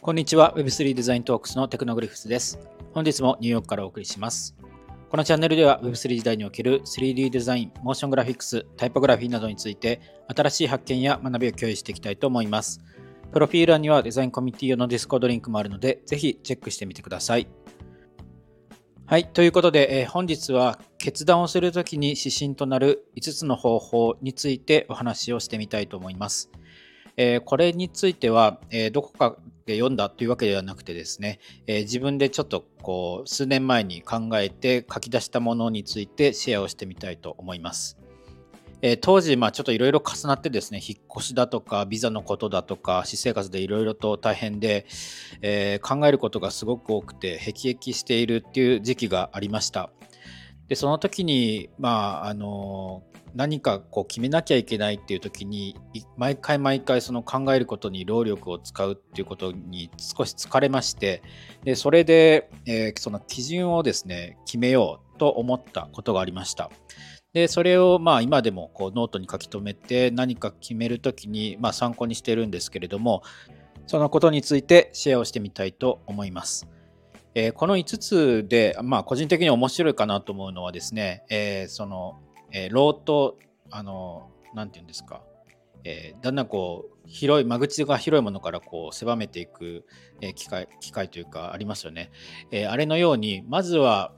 こんにちは。Web3 デザイントークスのテクノグリフスです。本日もニューヨークからお送りします。このチャンネルでは Web3 時代における 3D デザイン、モーショングラフィックス、タイポグラフィーなどについて新しい発見や学びを共有していきたいと思います。プロフィール欄にはデザインコミュニティ用の Discord リンクもあるので、ぜひチェックしてみてください。はい。ということで、本日は決断をするときに指針となる5つの方法についてお話をしてみたいと思います。これについては、どこかで読んだというわけではなくてですね、自分でちょっと数年前に考えて書き出したものについてシェアをしてみたいと思います。当時、ちょっといろいろ重なってですね、引っ越しだとか、ビザのことだとか、私生活でいろいろと大変で、考えることがすごく多くて、辟易しているっていう時期がありました。で、その時に、何か決めなきゃいけないっていう時に、毎回その考えることに労力を使うっていうことに少し疲れまして、で、それで、その基準をですね、決めようと思ったことがありました。で、それを今でもノートに書き留めて何か決めるときに参考にしているんですけれども、そのことについてシェアをしてみたいと思います。この5つで、個人的に面白いかなと思うのはですね、ロート、なんていうんですか、だんだん広い、間口が広いものから狭めていく、機会というかありますよね。あれのように、まずは、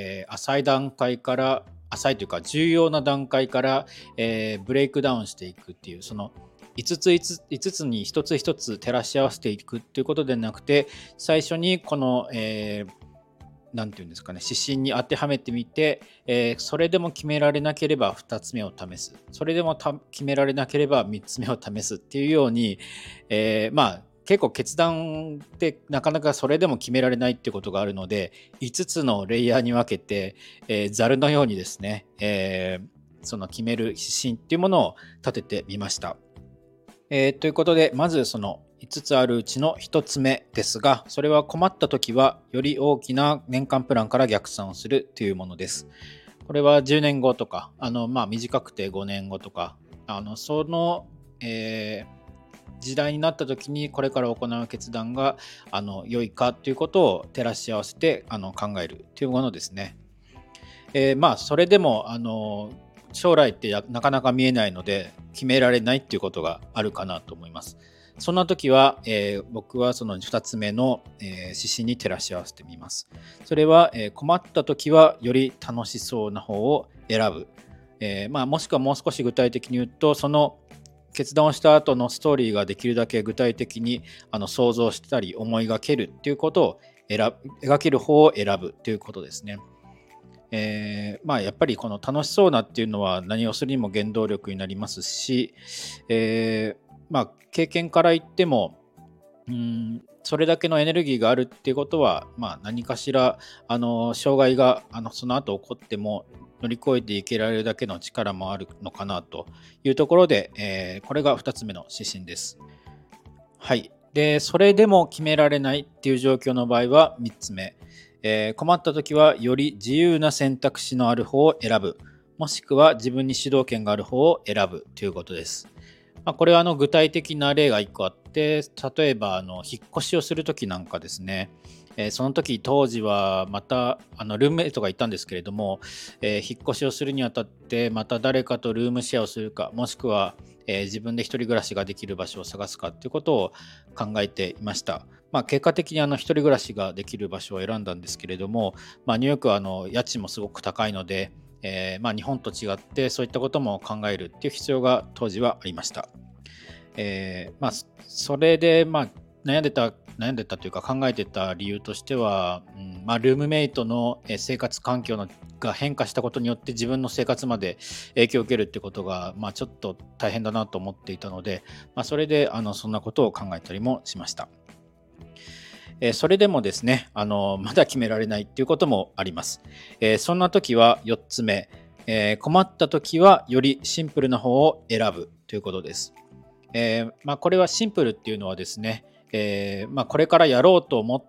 浅いというか重要な段階から、ブレイクダウンしていくっていう、その5つに一つ一つ照らし合わせていくっていうことでなくて、最初にこの、なんていうんですかね、指針に当てはめてみて、それでも決められなければ2つ目を試す。それでも決められなければ3つ目を試すっていうように、結構決断ってなかなかそれでも決められないってことがあるので、5つのレイヤーに分けて、ザルのようにですね、その決める指針っていうものを立ててみました。ということで、まずその5つあるうちの1つ目ですが、それは困った時はより大きな年間プランから逆算をするというものです。これは10年後とか、短くて5年後とか、その、時代になった時にこれから行う決断が良いかということを照らし合わせて考えるというものですね。それでも将来ってなかなか見えないので決められないっていうことがあるかなと思います。そんな時は、僕はその2つ目の、指針に照らし合わせてみます。それは、困った時はより楽しそうな方を選ぶ。もしくはもう少し具体的に言うと、その決断をした後のストーリーができるだけ具体的に想像したり思いがけるっていうことを描ける方を選ぶということですね。やっぱりこの楽しそうなっていうのは何をするにも原動力になりますし、経験から言ってもそれだけのエネルギーがあるっていうことは、何かしら障害がその後起こっても乗り越えていけられるだけの力もあるのかなというところで、これが2つ目の指針です。はい。で、それでも決められないっていう状況の場合は3つ目。困った時はより自由な選択肢のある方を選ぶ。もしくは自分に主導権がある方を選ぶということです。これは具体的な例が1個あって、例えば引っ越しをする時なんかですね、その時当時はまたルームメイトがいたんですけれども、引っ越しをするにあたってまた誰かとルームシェアをするか、もしくは、自分で一人暮らしができる場所を探すかということを考えていました。結果的に一人暮らしができる場所を選んだんですけれども、ニューヨークは家賃もすごく高いので、日本と違ってそういったことも考えるっていう必要が当時はありました。それで悩んでたというか考えてた理由としては、ルームメイトの生活環境が変化したことによって自分の生活まで影響を受けるってことが、ちょっと大変だなと思っていたので、それでそんなことを考えたりもしました。それでもですね、まだ決められないっていうこともあります。そんな時は4つ目、困った時はよりシンプルな方を選ぶということです。これはシンプルっていうのはですね、これからやろうと思っ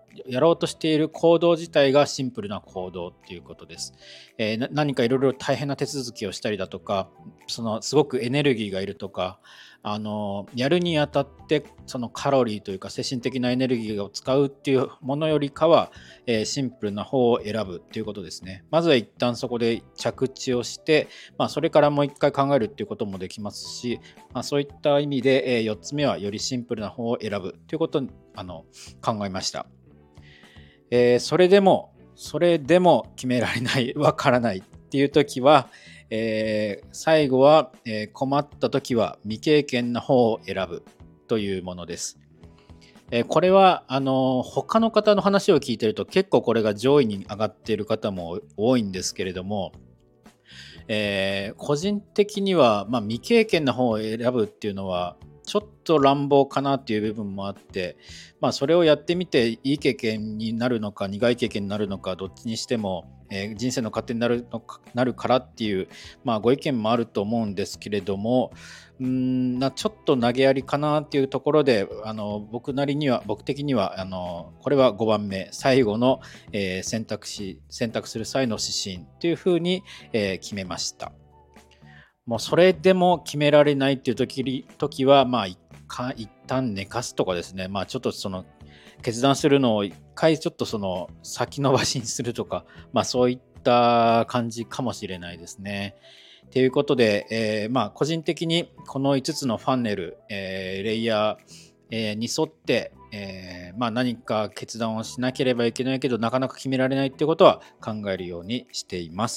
やろうとしている行動自体がシンプルな行動っていうことです。何かいろいろ大変な手続きをしたりだとか、すごくエネルギーがいるとか、やるにあたってそのカロリーというか精神的なエネルギーを使うっていうものよりかは、シンプルな方を選ぶっていうことですね。まずは一旦そこで着地をして、それからもう一回考えるっていうこともできますし、そういった意味で、4つ目はよりシンプルな方を選ぶということに考えました。それでも決められない、わからないっていう時は、最後は、困った時は未経験な方を選ぶというものです。これは他の方の話を聞いてると結構これが上位に上がっている方も多いんですけれども、個人的には、未経験な方を選ぶっていうのはちょっと乱暴かなっていう部分もあって、それをやってみていい経験になるのか苦い経験になるのかどっちにしても、人生の糧になるからっていう、ご意見もあると思うんですけれども、ちょっと投げやりかなっていうところで僕的にはこれは5番目最後の、選択する際の指針というふうに、決めました。もうそれでも決められないっていう時は、一旦寝かすとかですね、ちょっとその決断するのを一回ちょっとその先延ばしにするとか、そういった感じかもしれないですね。ということで、個人的にこの5つのファンネル、レイヤー、に沿って、何か決断をしなければいけないけどなかなか決められないっていうことは考えるようにしています。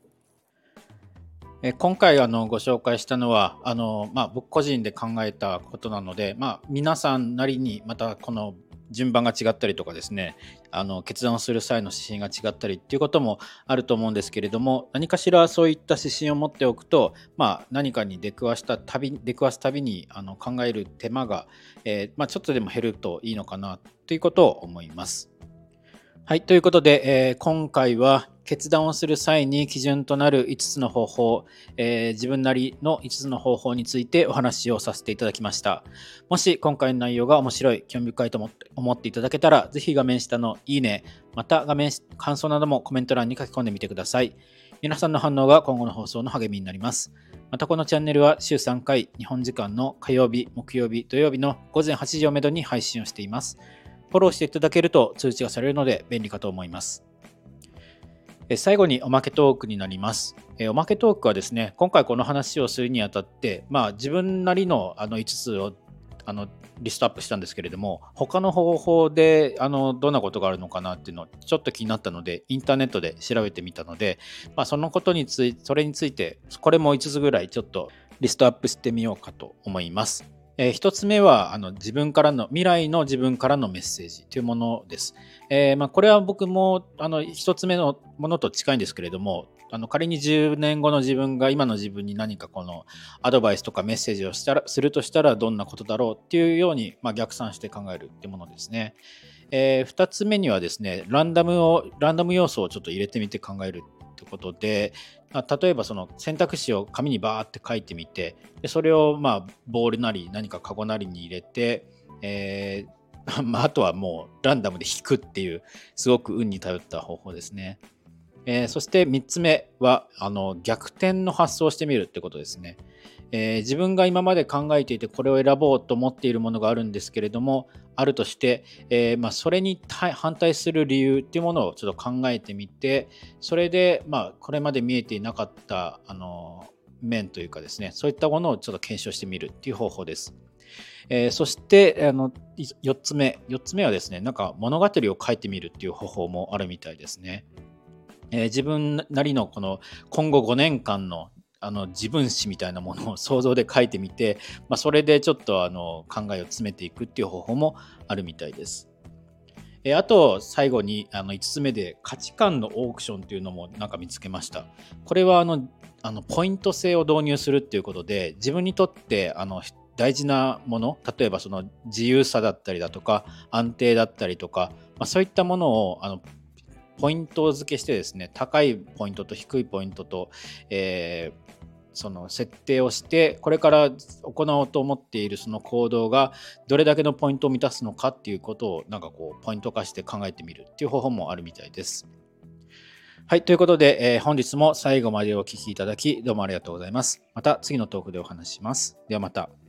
今回ご紹介したのは僕個人で考えたことなので、皆さんなりにまたこの順番が違ったりとかですね、決断をする際の指針が違ったりっていうこともあると思うんですけれども、何かしらそういった指針を持っておくと、何かに出くわすたびに考える手間が、ちょっとでも減るといいのかなということを思います。はい、ということで、今回は決断をする際に基準となる5つの方法、自分なりの5つの方法についてお話をさせていただきました。もし今回の内容が面白い、興味深いと思っていただけたら、ぜひ画面下のいいね、また感想などもコメント欄に書き込んでみてください。皆さんの反応が今後の放送の励みになります。またこのチャンネルは週3回、日本時間の火曜日、木曜日、土曜日の午前8時をめどに配信をしています。フォローしていただけると通知がされるので便利かと思います。最後におまけトークになります。おまけトークはですね、今回この話をするにあたって、自分なりの5つをリストアップしたんですけれども、他の方法でどんなことがあるのかなっていうのちょっと気になったので、インターネットで調べてみたので、それについてこれも5つぐらいちょっとリストアップしてみようかと思います。一つ目は未来の自分からのメッセージというものです。これは僕も一つ目のものと近いんですけれども、仮に10年後の自分が今の自分に何かこのアドバイスとかメッセージをするとしたらどんなことだろうっていうように、逆算して考えるっていうものですね。2つ目にはですね、ランダム要素をちょっと入れてみて考えるってことで、例えばその選択肢を紙にバーって書いてみて、でそれをボールなり何かカゴなりに入れて、あとはもうランダムで引くっていうすごく運に頼った方法ですね。そして3つ目は逆転の発想をしてみるってことですね。自分が今まで考えていてこれを選ぼうと思っているものがあるんですけれども、あるとして、それに反対する理由っていうものをちょっと考えてみて、それで、これまで見えていなかった面というかですね、そういったものをちょっと検証してみるっていう方法です。そして4つ目はですね、なんか物語を書いてみるっていう方法もあるみたいですね。自分なりのこの今後5年間の自分史みたいなものを想像で書いてみて、それでちょっと考えを詰めていくっていう方法もあるみたいです。あと最後に5つ目で価値観のオークションっていうのもなんか見つけました。これはポイント制を導入するっていうことで、自分にとって大事なもの、例えばその自由さだったりだとか安定だったりとか、そういったものをポイント付けしてですね、高いポイントと低いポイントと、 その設定をして、これから行おうと思っているその行動がどれだけのポイントを満たすのかっていうことをポイント化して考えてみるっていう方法もあるみたいです。はい、ということで、本日も最後までお聞きいただきどうもありがとうございます。また次のトークでお話しします。ではまた。